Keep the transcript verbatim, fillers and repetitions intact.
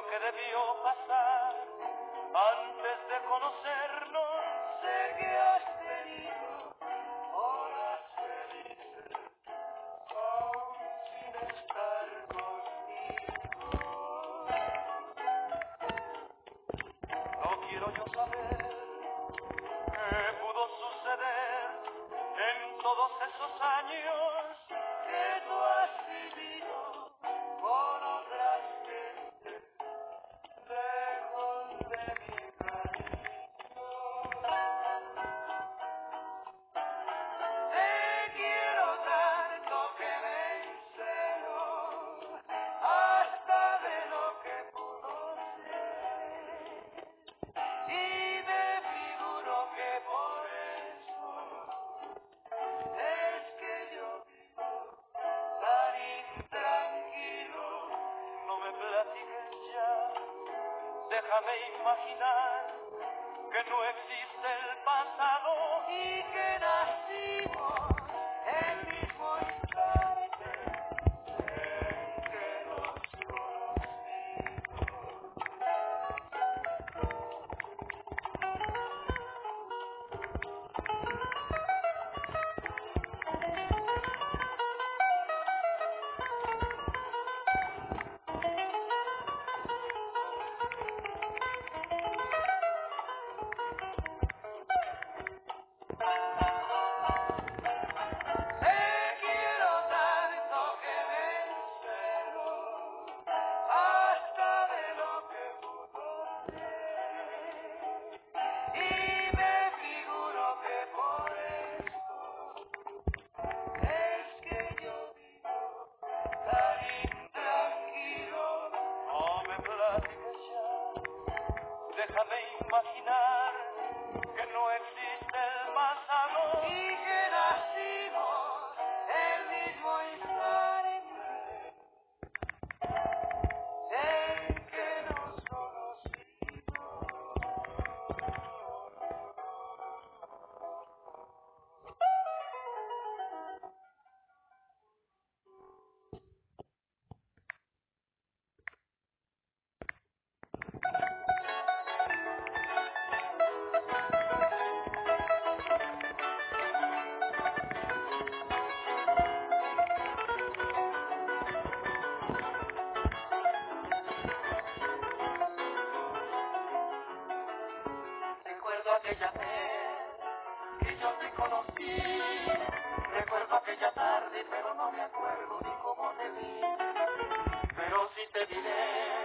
lo que debió pasar antes de conocernos. Sé que has tenido horas felices aún sin estar conmigo. No quiero yo saber qué pudo suceder en todos esos años que tú has vivido con otras gentes, lejos de mi cariño. Te quiero tanto que me encelo hasta de lo que pudo ser, y me figuro que por eso es que yo vivo tan intranquilo. No me platiques ya, déjame imaginar que no existe el pasado y que nacimos el mismo instante en que nos conocimos. Te quiero tanto que me encelo hasta de lo que pudo ser, y me figuro que por eso es que yo vivo tan intranquilo. No me platiques ya, déjame imaginar que no existe el pasado y que nacimos el mismo instante en que nos conocimos. Recuerdo aquella vez que yo te conocí, recuerdo aquella tarde, pero no me acuerdo ni cómo te vi, pero sí te diré